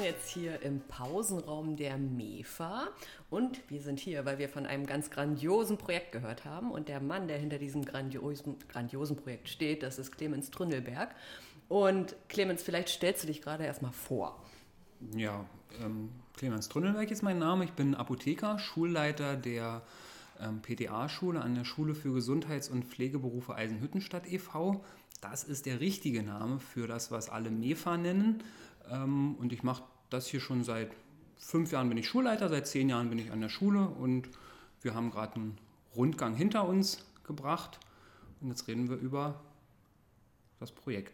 sitzen jetzt hier im Pausenraum der MEFA und wir sind hier, weil wir von einem ganz grandiosen Projekt gehört haben und der Mann, der hinter diesem grandiosen Projekt steht, das ist Clemens Tründelberg. Und Clemens, vielleicht stellst du dich gerade erstmal vor. Ja, Clemens Tründelberg ist mein Name. Ich bin Apotheker, Schulleiter der PTA-Schule an der Schule für Gesundheits- und Pflegeberufe Eisenhüttenstadt e.V. Das ist der richtige Name für das, was alle MEFA nennen. Und ich mache das hier schon seit 5 Jahren bin ich Schulleiter, seit 10 Jahren bin ich an der Schule und wir haben gerade einen Rundgang hinter uns gebracht und jetzt reden wir über das Projekt.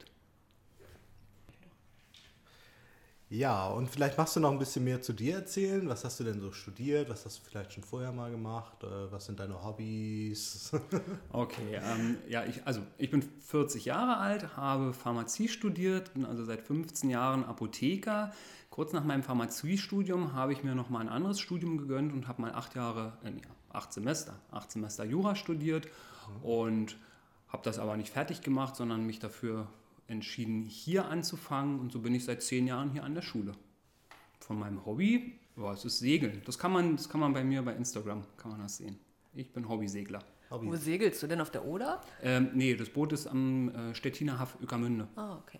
Ja, und vielleicht magst du noch ein bisschen mehr zu dir erzählen. Was hast du denn so studiert? Was hast du vielleicht schon vorher mal gemacht? Was sind deine Hobbys? Okay, ich bin 40 Jahre alt, habe Pharmazie studiert, bin also seit 15 Jahren Apotheker. Kurz nach meinem Pharmaziestudium habe ich mir noch mal ein anderes Studium gegönnt und habe mal 8 Semester Jura studiert und habe das aber nicht fertig gemacht, sondern mich dafür entschieden, hier anzufangen und so bin ich seit 10 Jahren hier an der Schule. Von meinem Hobby, es ist Segeln. Das kann man bei mir bei Instagram, kann man das sehen. Ich bin Hobbysegler. Wo segelst du denn, auf der Oder? Nee, das Boot ist am Stettiner Haff Ueckermünde. Ah, okay.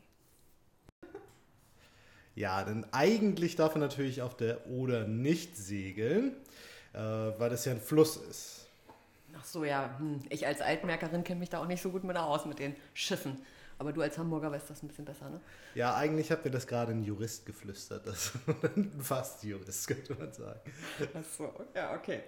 Ja, denn eigentlich darf man natürlich auf der Oder nicht segeln, weil das ja ein Fluss ist. Ach so, ja. Ich als Altmärkerin kenne mich da auch nicht so gut mit aus mit den Schiffen. Aber du als Hamburger weißt das ein bisschen besser, ne? Ja, eigentlich hat mir das gerade ein Jurist geflüstert. Das ein Fast-Jurist, könnte man sagen. Ach so, ja, okay.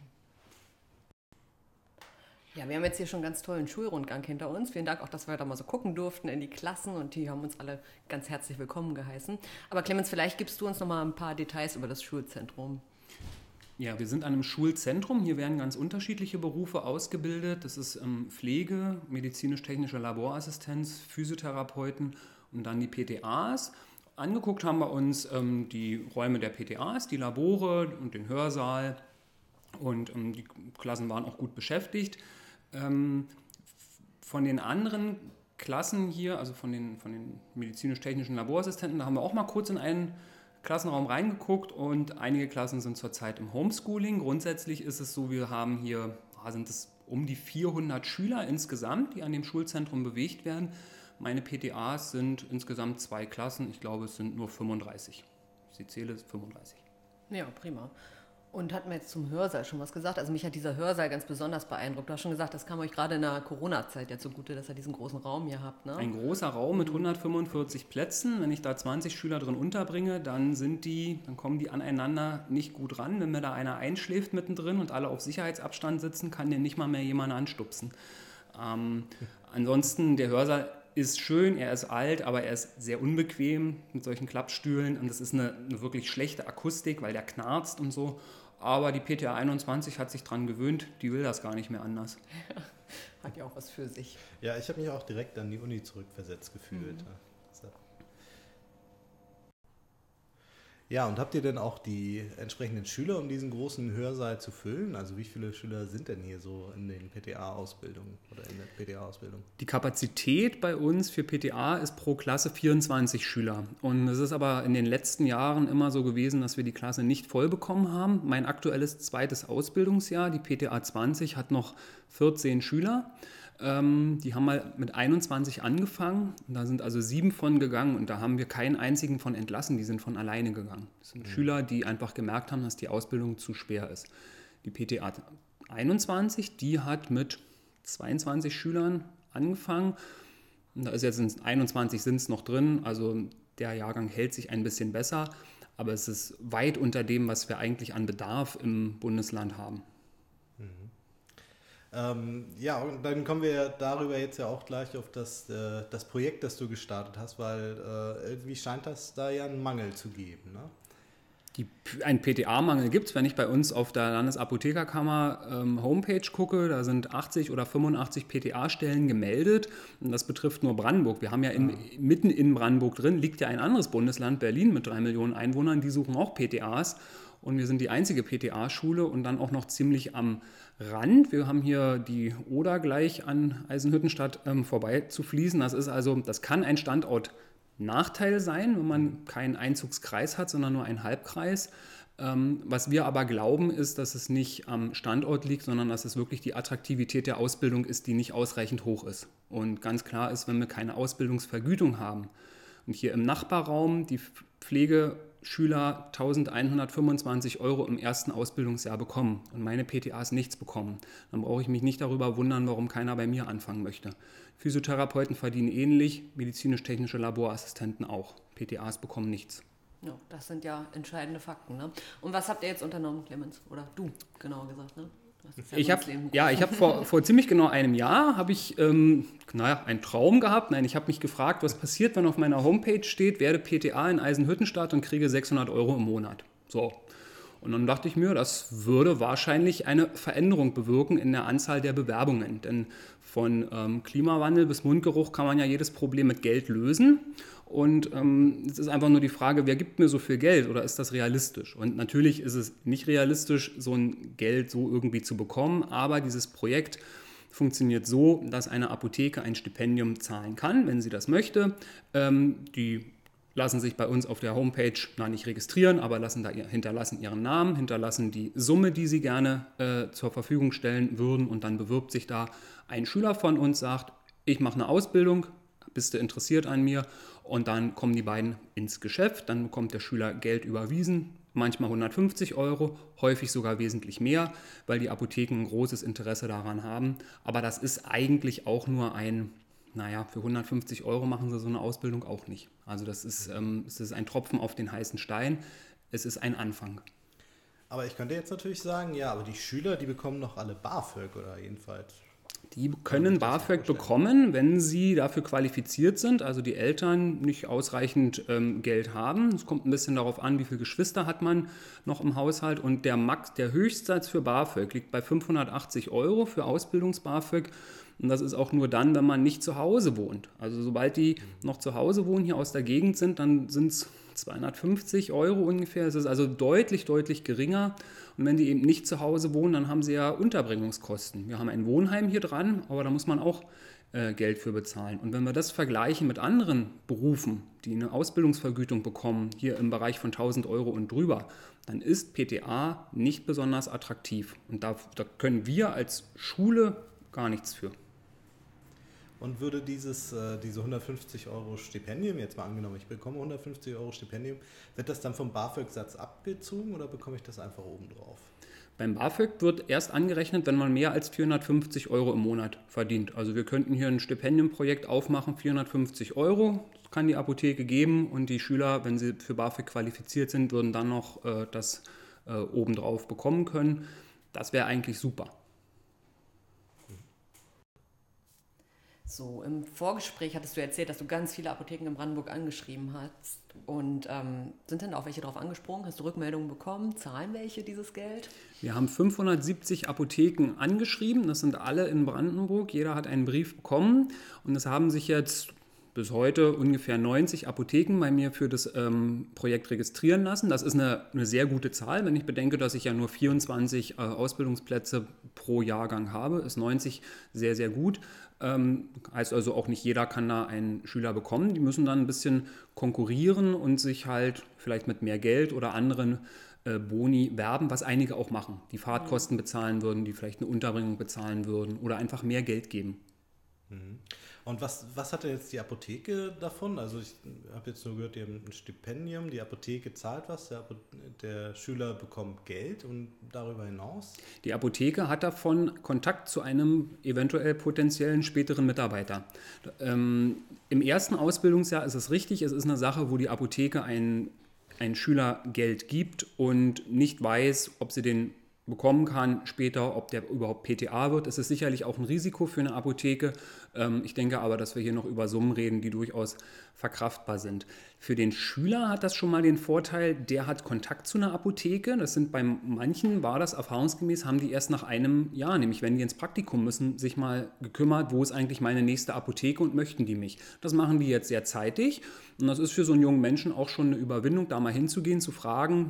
Ja, wir haben jetzt hier schon einen ganz tollen Schulrundgang hinter uns. Vielen Dank auch, dass wir da mal so gucken durften in die Klassen und die haben uns alle ganz herzlich willkommen geheißen. Aber Clemens, vielleicht gibst du uns noch mal ein paar Details über das Schulzentrum. Ja, wir sind an einem Schulzentrum. Hier werden ganz unterschiedliche Berufe ausgebildet. Das ist Pflege, medizinisch-technische Laborassistenz, Physiotherapeuten und dann die PTAs. Angeguckt haben wir uns die Räume der PTAs, die Labore und den Hörsaal. Und die Klassen waren auch gut beschäftigt. Von den anderen Klassen hier, also von den medizinisch-technischen Laborassistenten, da haben wir auch mal kurz in einen Klassenraum reingeguckt und einige Klassen sind zurzeit im Homeschooling. Grundsätzlich ist es so, wir haben hier, sind es um die 400 Schüler insgesamt, die an dem Schulzentrum bewegt werden. Meine PTAs sind insgesamt 2 Klassen, ich glaube es sind nur 35. Ich zähle 35. Ja, prima. Und hatten wir jetzt zum Hörsaal schon was gesagt? Also mich hat dieser Hörsaal ganz besonders beeindruckt. Du hast schon gesagt, das kam euch gerade in der Corona-Zeit ja zugute, dass ihr diesen großen Raum hier habt, ne? Ein großer Raum mit 145 Plätzen. Wenn ich da 20 Schüler drin unterbringe, dann kommen die aneinander nicht gut ran. Wenn mir da einer einschläft mittendrin und alle auf Sicherheitsabstand sitzen, kann den nicht mal mehr jemand anstupsen. Ansonsten, der Hörsaal ist schön, er ist alt, aber er ist sehr unbequem mit solchen Klappstühlen und das ist eine wirklich schlechte Akustik, weil der knarzt und so. Aber die PTA 21 hat sich dran gewöhnt, die will das gar nicht mehr anders. Hat ja auch was für sich. Ja, ich habe mich auch direkt an die Uni zurückversetzt gefühlt. Ja, und habt ihr denn auch die entsprechenden Schüler, um diesen großen Hörsaal zu füllen? Also wie viele Schüler sind denn hier so in den PTA-Ausbildungen oder in der PTA-Ausbildung? Die Kapazität bei uns für PTA ist pro Klasse 24 Schüler. Und es ist aber in den letzten Jahren immer so gewesen, dass wir die Klasse nicht voll bekommen haben. Mein aktuelles 2. Ausbildungsjahr, die PTA 20, hat noch 14 Schüler. Die haben mal mit 21 angefangen, und da sind also 7 von gegangen und da haben wir keinen einzigen von entlassen, die sind von alleine gegangen. Das sind Schüler, die einfach gemerkt haben, dass die Ausbildung zu schwer ist. Die PTA 21, die hat mit 22 Schülern angefangen und da ist jetzt 21 sind es noch drin, also der Jahrgang hält sich ein bisschen besser, aber es ist weit unter dem, was wir eigentlich an Bedarf im Bundesland haben. Ja, und dann kommen wir darüber jetzt ja auch gleich auf das Projekt, das du gestartet hast, weil irgendwie scheint das da ja einen Mangel zu geben, ne? Einen PTA-Mangel gibt es, wenn ich bei uns auf der Landesapothekerkammer Homepage gucke, da sind 80 oder 85 PTA-Stellen gemeldet und das betrifft nur Brandenburg. Wir haben ja mitten in Brandenburg drin, liegt ja ein anderes Bundesland, Berlin mit 3 Millionen Einwohnern, die suchen auch PTAs und wir sind die einzige PTA-Schule und dann auch noch ziemlich am Rand. Wir haben hier die Oder gleich an Eisenhüttenstadt vorbei zu fließen. Das ist also, das kann ein Standort Nachteil sein, wenn man keinen Einzugskreis hat, sondern nur einen Halbkreis. Was wir aber glauben, ist, dass es nicht am Standort liegt, sondern dass es wirklich die Attraktivität der Ausbildung ist, die nicht ausreichend hoch ist. Und ganz klar ist, wenn wir keine Ausbildungsvergütung haben und hier im Nachbarraum die Pflegeschüler 1.125 € im ersten Ausbildungsjahr bekommen und meine PTAs nichts bekommen, dann brauche ich mich nicht darüber wundern, warum keiner bei mir anfangen möchte. Physiotherapeuten verdienen ähnlich, medizinisch-technische Laborassistenten auch. PTAs bekommen nichts. Ja, das sind ja entscheidende Fakten. Ne? Und was habt ihr jetzt unternommen, Clemens? Oder du, genauer gesagt, ne? Ich habe vor ziemlich genau einem Jahr einen Traum gehabt. Nein, ich habe mich gefragt, was passiert, wenn auf meiner Homepage steht, werde PTA in Eisenhüttenstadt und kriege 600 € im Monat. So. Und dann dachte ich mir, das würde wahrscheinlich eine Veränderung bewirken in der Anzahl der Bewerbungen. Denn von Klimawandel bis Mundgeruch kann man ja jedes Problem mit Geld lösen. Und es ist einfach nur die Frage, wer gibt mir so viel Geld oder ist das realistisch? Und natürlich ist es nicht realistisch, so ein Geld so irgendwie zu bekommen, aber dieses Projekt funktioniert so, dass eine Apotheke ein Stipendium zahlen kann, wenn sie das möchte. Die lassen sich bei uns auf der Homepage nicht registrieren, aber hinterlassen ihren Namen, hinterlassen die Summe, die sie gerne zur Verfügung stellen würden, und dann bewirbt sich da ein Schüler von uns, sagt, ich mache eine Ausbildung, bist du interessiert an mir? Und dann kommen die beiden ins Geschäft, dann bekommt der Schüler Geld überwiesen, manchmal 150 €, häufig sogar wesentlich mehr, weil die Apotheken ein großes Interesse daran haben. Aber das ist eigentlich auch nur für 150 € machen sie so eine Ausbildung auch nicht. Also es ist ein Tropfen auf den heißen Stein, es ist ein Anfang. Aber ich könnte jetzt natürlich sagen, ja, aber die Schüler, die bekommen doch alle BAföG oder jedenfalls. Die können BAföG bekommen, wenn sie dafür qualifiziert sind, also die Eltern nicht ausreichend Geld haben. Es kommt ein bisschen darauf an, wie viele Geschwister hat man noch im Haushalt. Und der Höchstsatz für BAföG liegt bei 580 € für Ausbildungs-BAföG. Und das ist auch nur dann, wenn man nicht zu Hause wohnt. Also sobald die noch zu Hause wohnen, hier aus der Gegend sind, dann sind es 250 € ungefähr. Es ist also deutlich, deutlich geringer. Und wenn die eben nicht zu Hause wohnen, dann haben sie ja Unterbringungskosten. Wir haben ein Wohnheim hier dran, aber da muss man auch Geld für bezahlen. Und wenn wir das vergleichen mit anderen Berufen, die eine Ausbildungsvergütung bekommen, hier im Bereich von 1.000 € und drüber, dann ist PTA nicht besonders attraktiv. Und da können wir als Schule gar nichts für. Und würde diese 150 € Stipendium, jetzt mal angenommen, ich bekomme 150 € Stipendium, wird das dann vom BAföG-Satz abgezogen oder bekomme ich das einfach obendrauf? Beim BAföG wird erst angerechnet, wenn man mehr als 450 € im Monat verdient. Also wir könnten hier ein Stipendiumprojekt aufmachen, 450 €, das kann die Apotheke geben, und die Schüler, wenn sie für BAföG qualifiziert sind, würden dann noch das obendrauf bekommen können. Das wäre eigentlich super. So, im Vorgespräch hattest du erzählt, dass du ganz viele Apotheken in Brandenburg angeschrieben hast. Und sind denn auch welche darauf angesprungen? Hast du Rückmeldungen bekommen? Zahlen welche dieses Geld? Wir haben 570 Apotheken angeschrieben. Das sind alle in Brandenburg. Jeder hat einen Brief bekommen. Und es haben sich jetzt bis heute ungefähr 90 Apotheken bei mir für das Projekt registrieren lassen. Das ist eine sehr gute Zahl. Wenn ich bedenke, dass ich ja nur 24 Ausbildungsplätze pro Jahrgang habe, ist 90 sehr, sehr gut. Heißt also auch nicht jeder kann da einen Schüler bekommen. Die müssen dann ein bisschen konkurrieren und sich halt vielleicht mit mehr Geld oder anderen Boni werben, was einige auch machen. Die Fahrtkosten bezahlen würden, die vielleicht eine Unterbringung bezahlen würden oder einfach mehr Geld geben. Und was hat denn jetzt die Apotheke davon? Also ich habe jetzt nur gehört, die haben ein Stipendium, die Apotheke zahlt was, der Schüler bekommt Geld, und darüber hinaus? Die Apotheke hat davon Kontakt zu einem eventuell potenziellen späteren Mitarbeiter. Im ersten Ausbildungsjahr ist es richtig, es ist eine Sache, wo die Apotheke einen Schüler Geld gibt und nicht weiß, ob sie den bekommen kann später, ob der überhaupt PTA wird. Es ist sicherlich auch ein Risiko für eine Apotheke. Ich denke aber, dass wir hier noch über Summen reden, die durchaus verkraftbar sind. Für den Schüler hat das schon mal den Vorteil, der hat Kontakt zu einer Apotheke. Das sind bei manchen, war das erfahrungsgemäß, haben die erst nach einem Jahr, nämlich wenn die ins Praktikum müssen, sich mal gekümmert, wo ist eigentlich meine nächste Apotheke und möchten die mich. Das machen die jetzt sehr zeitig. Und das ist für so einen jungen Menschen auch schon eine Überwindung, da mal hinzugehen, zu fragen,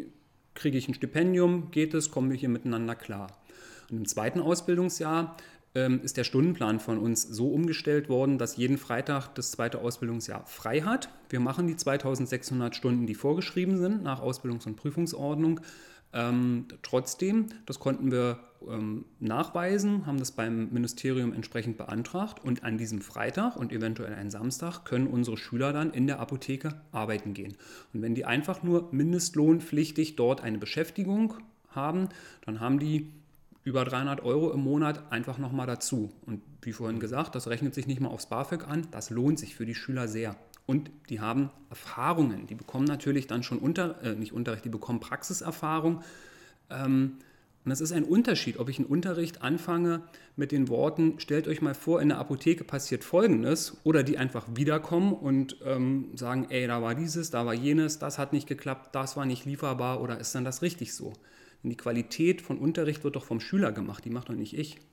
kriege ich ein Stipendium, geht es, kommen wir hier miteinander klar. Und im zweiten Ausbildungsjahr ist der Stundenplan von uns so umgestellt worden, dass jeden Freitag das zweite Ausbildungsjahr frei hat. Wir machen die 2600 Stunden, die vorgeschrieben sind nach Ausbildungs- und Prüfungsordnung. Trotzdem, das konnten wir nachweisen, haben das beim Ministerium entsprechend beantragt und an diesem Freitag und eventuell einen Samstag können unsere Schüler dann in der Apotheke arbeiten gehen. Und wenn die einfach nur mindestlohnpflichtig dort eine Beschäftigung haben, dann haben die über 300 € im Monat einfach nochmal dazu. Und wie vorhin gesagt, das rechnet sich nicht mal aufs BAföG an, das lohnt sich für die Schüler sehr. Und die haben Erfahrungen, die bekommen natürlich dann schon nicht Unterricht, die bekommen Praxiserfahrung. Und es ist ein Unterschied, ob ich einen Unterricht anfange mit den Worten, stellt euch mal vor, in der Apotheke passiert Folgendes, oder die einfach wiederkommen und sagen, ey, da war dieses, da war jenes, das hat nicht geklappt, das war nicht lieferbar, oder ist dann das richtig so? Denn die Qualität von Unterricht wird doch vom Schüler gemacht, die macht doch nicht ich.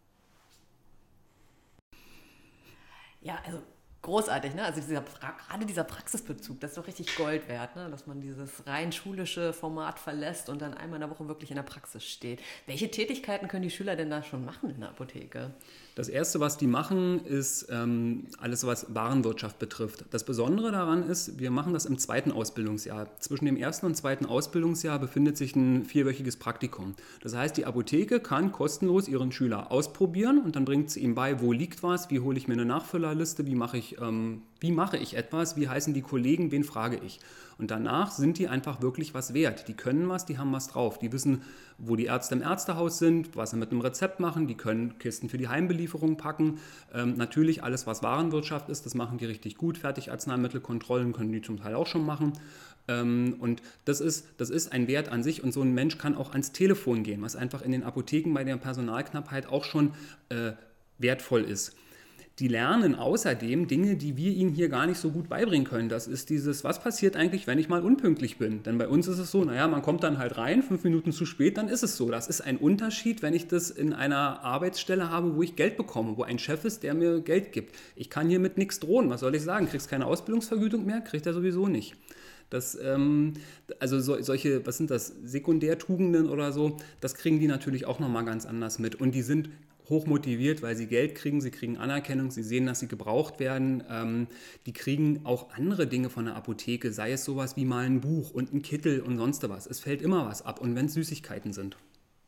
Ja, also großartig, ne? Also gerade dieser Praxisbezug, das ist doch richtig Gold wert, ne? Dass man dieses rein schulische Format verlässt und dann einmal in der Woche wirklich in der Praxis steht. Welche Tätigkeiten können die Schüler denn da schon machen in der Apotheke? Das Erste, was die machen, ist alles, was Warenwirtschaft betrifft. Das Besondere daran ist, wir machen das im zweiten Ausbildungsjahr. Zwischen dem ersten und zweiten Ausbildungsjahr befindet sich ein 4-wöchiges Praktikum. Das heißt, die Apotheke kann kostenlos ihren Schüler ausprobieren und dann bringt sie ihm bei, wo liegt was, wie hole ich mir eine Nachfüllerliste, wie mache ich etwas, wie heißen die Kollegen, wen frage ich. Und danach sind die einfach wirklich was wert. Die können was, die haben was drauf. Die wissen, wo die Ärzte im Ärztehaus sind, was sie mit einem Rezept machen. Die können Kisten für die Heimbelieferung packen. Natürlich alles, was Warenwirtschaft ist, das machen die richtig gut. Fertigarzneimittelkontrollen können die zum Teil auch schon machen. Und das ist ein Wert an sich. Und so ein Mensch kann auch ans Telefon gehen, was einfach in den Apotheken bei der Personalknappheit auch schon wertvoll ist. Die lernen außerdem Dinge, die wir ihnen hier gar nicht so gut beibringen können. Das ist dieses, was passiert eigentlich, wenn ich mal unpünktlich bin? Denn bei uns ist es so, man kommt dann halt rein, 5 Minuten zu spät, dann ist es so. Das ist ein Unterschied, wenn ich das in einer Arbeitsstelle habe, wo ich Geld bekomme, wo ein Chef ist, der mir Geld gibt. Ich kann hier mit nichts drohen. Was soll ich sagen? Kriegst keine Ausbildungsvergütung mehr? Kriegt er sowieso nicht. Solche, was sind das, Sekundärtugenden oder so, das kriegen die natürlich auch nochmal ganz anders mit. Und die sind hochmotiviert, weil sie Geld kriegen, sie kriegen Anerkennung, sie sehen, dass sie gebraucht werden. Die kriegen auch andere Dinge von der Apotheke, sei es sowas wie mal ein Buch und ein Kittel und sonst was. Es fällt immer was ab und wenn es Süßigkeiten sind.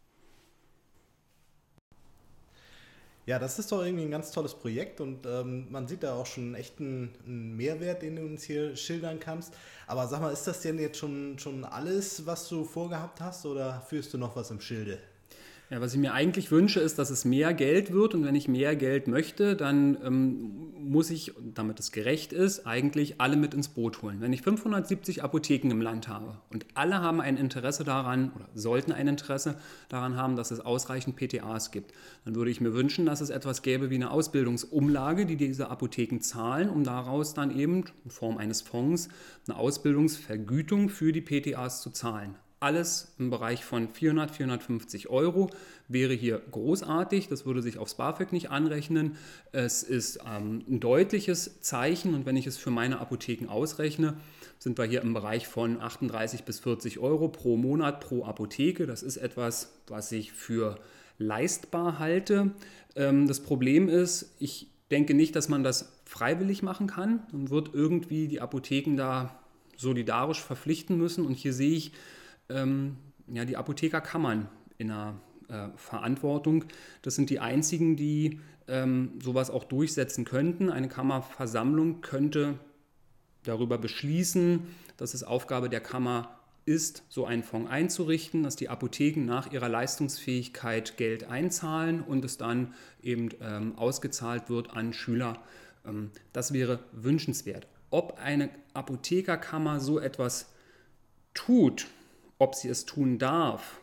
Ja, das ist doch irgendwie ein ganz tolles Projekt und man sieht da auch schon echt einen Mehrwert, den du uns hier schildern kannst. Aber sag mal, ist das denn jetzt schon alles, was du vorgehabt hast oder führst du noch was im Schilde? Ja, was ich mir eigentlich wünsche, ist, dass es mehr Geld wird und wenn ich mehr Geld möchte, dann muss ich, damit es gerecht ist, eigentlich alle mit ins Boot holen. Wenn ich 570 Apotheken im Land habe und alle haben ein Interesse daran oder sollten ein Interesse daran haben, dass es ausreichend PTAs gibt, dann würde ich mir wünschen, dass es etwas gäbe wie eine Ausbildungsumlage, die diese Apotheken zahlen, um daraus dann eben in Form eines Fonds eine Ausbildungsvergütung für die PTAs zu zahlen. Alles im Bereich von 400, 450 € wäre hier großartig. Das würde sich aufs BAföG nicht anrechnen. Es ist ein deutliches Zeichen und wenn ich es für meine Apotheken ausrechne, sind wir hier im Bereich von 38 bis 40 € pro Monat pro Apotheke. Das ist etwas, was ich für leistbar halte. Das Problem ist, ich denke nicht, dass man das freiwillig machen kann. Man wird irgendwie die Apotheken da solidarisch verpflichten müssen und hier sehe ich die Apothekerkammern in der Verantwortung. Das sind die einzigen, die sowas auch durchsetzen könnten. Eine Kammerversammlung könnte darüber beschließen, dass es Aufgabe der Kammer ist, so einen Fonds einzurichten, dass die Apotheken nach ihrer Leistungsfähigkeit Geld einzahlen und es dann eben ausgezahlt wird an Schüler. Das wäre wünschenswert. Ob eine Apothekerkammer so etwas tut, ob sie es tun darf,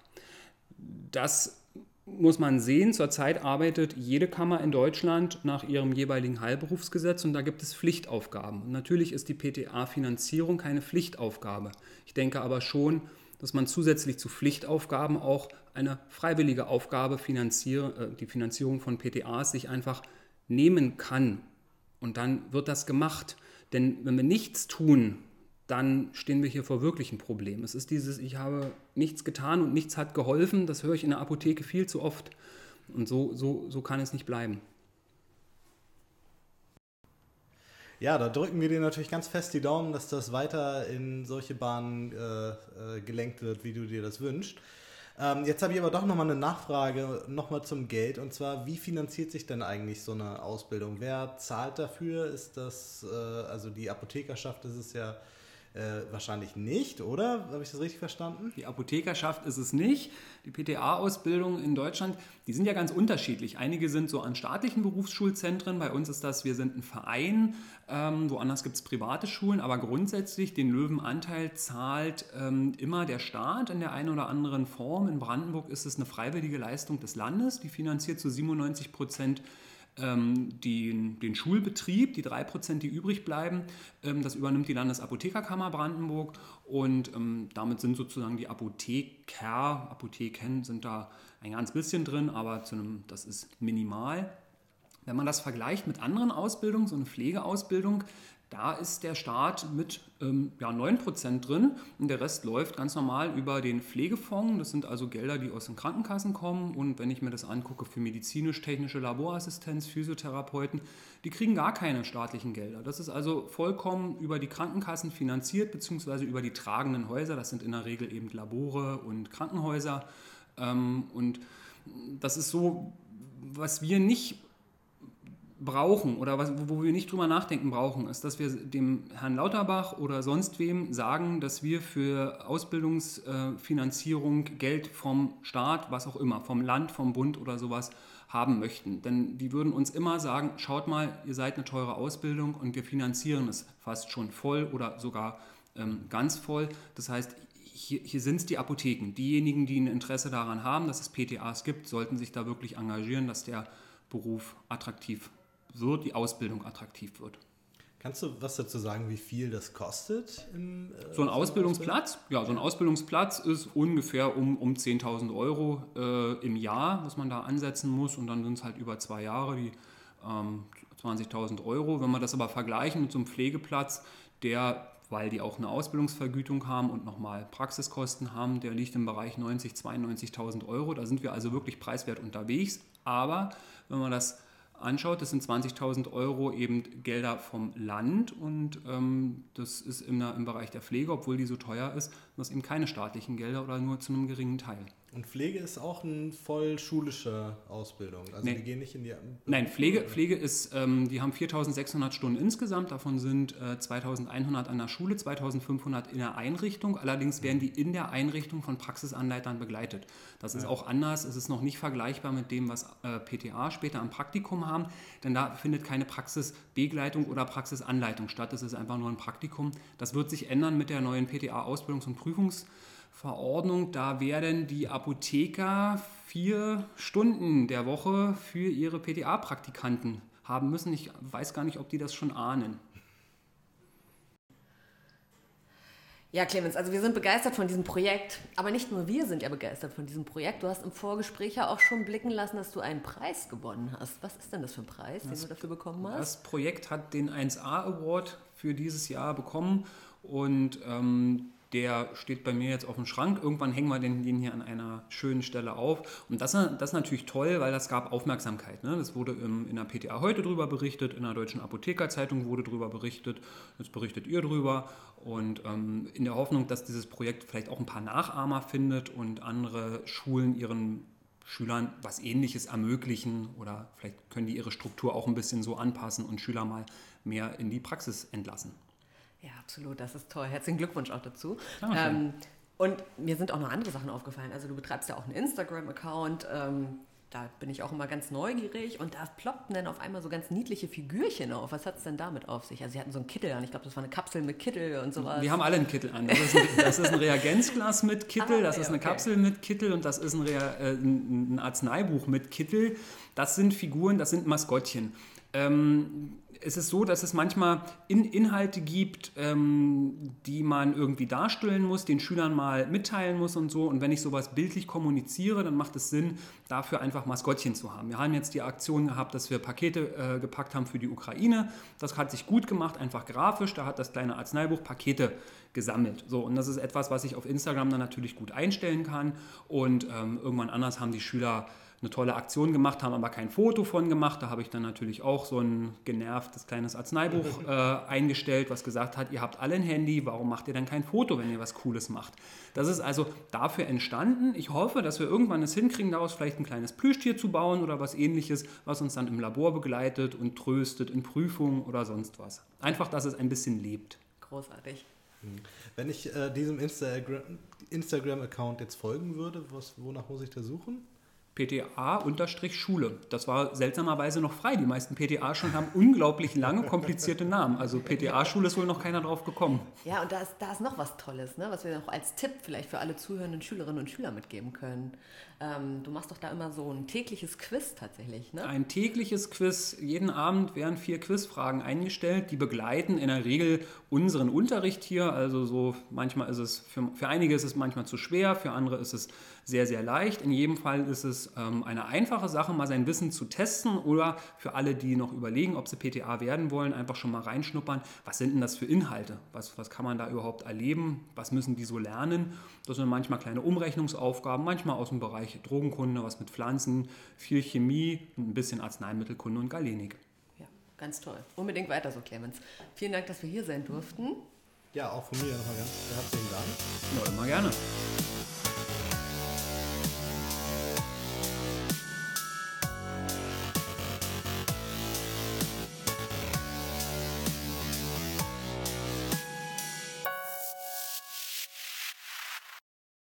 das muss man sehen. Zurzeit arbeitet jede Kammer in Deutschland nach ihrem jeweiligen Heilberufsgesetz und da gibt es Pflichtaufgaben. Und natürlich ist die PTA-Finanzierung keine Pflichtaufgabe. Ich denke aber schon, dass man zusätzlich zu Pflichtaufgaben auch eine freiwillige Aufgabe, die Finanzierung von PTAs, sich einfach nehmen kann. Und dann wird das gemacht. Denn wenn wir nichts tun, dann stehen wir hier vor wirklichen Problemen. Es ist dieses, ich habe nichts getan und nichts hat geholfen, das höre ich in der Apotheke viel zu oft. Und so kann es nicht bleiben. Ja, da drücken wir dir natürlich ganz fest die Daumen, dass das weiter in solche Bahnen gelenkt wird, wie du dir das wünschst. Jetzt habe ich aber doch nochmal eine Nachfrage, nochmal zum Geld. Und zwar, wie finanziert sich denn eigentlich so eine Ausbildung? Wer zahlt dafür? Ist das, also die Apothekerschaft ist es ja wahrscheinlich nicht, oder? Habe ich das richtig verstanden? Die Apothekerschaft ist es nicht. Die PTA-Ausbildungen in Deutschland, die sind ja ganz unterschiedlich. Einige sind so an staatlichen Berufsschulzentren. Bei uns ist das, wir sind ein Verein. Woanders gibt es private Schulen. Aber grundsätzlich den Löwenanteil zahlt immer der Staat in der einen oder anderen Form. In Brandenburg ist es eine freiwillige Leistung des Landes. Die finanziert zu 97% den Schulbetrieb, die 3%, die übrig bleiben, das übernimmt die Landesapothekerkammer Brandenburg und damit sind sozusagen die Apotheken sind da ein ganz bisschen drin, aber das ist minimal. Wenn man das vergleicht mit anderen Ausbildungen, so eine Pflegeausbildung, da ist der Staat mit 9% drin und der Rest läuft ganz normal über den Pflegefonds. Das sind also Gelder, die aus den Krankenkassen kommen. Und wenn ich mir das angucke für medizinisch-technische Laborassistenz, Physiotherapeuten, die kriegen gar keine staatlichen Gelder. Das ist also vollkommen über die Krankenkassen finanziert, beziehungsweise über die tragenden Häuser. Das sind in der Regel eben Labore und Krankenhäuser. Und das ist so, was wir nicht brauchen oder wo wir nicht drüber nachdenken brauchen, ist, dass wir dem Herrn Lauterbach oder sonst wem sagen, dass wir für Ausbildungsfinanzierung Geld vom Staat, was auch immer, vom Land, vom Bund oder sowas haben möchten. Denn die würden uns immer sagen, schaut mal, ihr seid eine teure Ausbildung und wir finanzieren es fast schon voll oder sogar ganz voll. Das heißt, hier sind es die Apotheken. Diejenigen, die ein Interesse daran haben, dass es PTAs gibt, sollten sich da wirklich engagieren, dass der Beruf attraktiv wird, die Ausbildung attraktiv wird. Kannst du was dazu sagen, wie viel das kostet? So ein Ausbildungsplatz? Ja, so ein Ausbildungsplatz ist ungefähr um 10.000 Euro im Jahr, was man da ansetzen muss. Und dann sind es halt über 2 Jahre die 20.000 Euro. Wenn wir das aber vergleichen mit so einem Pflegeplatz, weil die auch eine Ausbildungsvergütung haben und nochmal Praxiskosten haben, der liegt im Bereich 90.000, 92.000 Euro. Da sind wir also wirklich preiswert unterwegs. Aber wenn man das anschaut, das sind 20.000 Euro eben Gelder vom Land und das ist im Bereich der Pflege, obwohl die so teuer ist, das eben keine staatlichen Gelder oder nur zu einem geringen Teil. Und Pflege ist auch eine voll schulische Ausbildung? Also nee. Die gehen nicht in die... Nein, Pflege ist, die haben 4.600 Stunden insgesamt, davon sind 2.100 an der Schule, 2.500 in der Einrichtung, allerdings werden die in der Einrichtung von Praxisanleitern begleitet. Das ist auch anders, es ist noch nicht vergleichbar mit dem, was PTA später am Praktikum haben, denn da findet keine Praxisbegleitung oder Praxisanleitung statt, es ist einfach nur ein Praktikum. Das wird sich ändern mit der neuen PTA-Ausbildungs- und Prüfungsverordnung. Da werden die Apotheker 4 Stunden der Woche für ihre PTA-Praktikanten haben müssen. Ich weiß gar nicht, ob die das schon ahnen. Ja, Clemens, also wir sind begeistert von diesem Projekt, aber nicht nur wir sind ja begeistert von diesem Projekt. Du hast im Vorgespräch ja auch schon blicken lassen, dass du einen Preis gewonnen hast. Was ist denn das für ein Preis, den du dafür bekommen hast? Das Projekt hat den 1A Award für dieses Jahr bekommen und der steht bei mir jetzt auf dem Schrank. Irgendwann hängen wir den hier an einer schönen Stelle auf. Und das ist natürlich toll, weil das gab Aufmerksamkeit. Ne? Das wurde in der PTA heute drüber berichtet, in der Deutschen Apothekerzeitung wurde drüber berichtet, jetzt berichtet ihr drüber. Und in der Hoffnung, dass dieses Projekt vielleicht auch ein paar Nachahmer findet und andere Schulen ihren Schülern was Ähnliches ermöglichen oder vielleicht können die ihre Struktur auch ein bisschen so anpassen und Schüler mal mehr in die Praxis entlassen. Ja, absolut, das ist toll. Herzlichen Glückwunsch auch dazu. Und mir sind auch noch andere Sachen aufgefallen. Also du betreibst ja auch einen Instagram-Account, da bin ich auch immer ganz neugierig und da ploppten dann auf einmal so ganz niedliche Figürchen auf. Was hat es denn damit auf sich? Also sie hatten so einen Kittel an, ich glaube, das war eine Kapsel mit Kittel und sowas. Wir haben alle einen Kittel an. Das ist ein Reagenzglas mit Kittel, das ist eine Kapsel mit Kittel und das ist ein Arzneibuch mit Kittel. Das sind Figuren, das sind Maskottchen. Es ist so, dass es manchmal Inhalte gibt, die man irgendwie darstellen muss, den Schülern mal mitteilen muss und so. Und wenn ich sowas bildlich kommuniziere, dann macht es Sinn, dafür einfach Maskottchen zu haben. Wir haben jetzt die Aktion gehabt, dass wir Pakete gepackt haben für die Ukraine. Das hat sich gut gemacht, einfach grafisch. Da hat das kleine Arzneibuch Pakete gesammelt. So, und das ist etwas, was ich auf Instagram dann natürlich gut einstellen kann. Und irgendwann anders haben die Schüler eine tolle Aktion gemacht, haben aber kein Foto von gemacht. Da habe ich dann natürlich auch so ein genervtes kleines Arzneibuch eingestellt, was gesagt hat, ihr habt alle ein Handy, warum macht ihr denn kein Foto, wenn ihr was Cooles macht? Das ist also dafür entstanden. Ich hoffe, dass wir irgendwann es hinkriegen, daraus vielleicht ein kleines Plüschtier zu bauen oder was Ähnliches, was uns dann im Labor begleitet und tröstet in Prüfungen oder sonst was. Einfach, dass es ein bisschen lebt. Großartig. Wenn ich diesem Instagram-Account jetzt folgen würde, wonach muss ich da suchen? PTA-Schule. Das war seltsamerweise noch frei. Die meisten PTA-Schulen haben unglaublich lange, komplizierte Namen. Also PTA-Schule ist wohl noch keiner drauf gekommen. Ja, und da ist noch was Tolles, ne? Was wir noch als Tipp vielleicht für alle zuhörenden Schülerinnen und Schüler mitgeben können. Du machst doch da immer so ein tägliches Quiz tatsächlich, ne? Ein tägliches Quiz. Jeden Abend werden 4 Quizfragen eingestellt. Die begleiten in der Regel unseren Unterricht hier. Also so manchmal ist es, für einige ist es manchmal zu schwer, für andere ist es sehr, sehr leicht. In jedem Fall ist es eine einfache Sache, mal sein Wissen zu testen oder für alle, die noch überlegen, ob sie PTA werden wollen, einfach schon mal reinschnuppern. Was sind denn das für Inhalte? Was kann man da überhaupt erleben? Was müssen die so lernen? Das sind manchmal kleine Umrechnungsaufgaben, manchmal aus dem Bereich Drogenkunde, was mit Pflanzen, viel Chemie, ein bisschen Arzneimittelkunde und Galenik. Ja, ganz toll. Unbedingt weiter so, Clemens. Vielen Dank, dass wir hier sein durften. Ja, auch von mir nochmal ganz herzlichen Dank. Ja, immer gerne.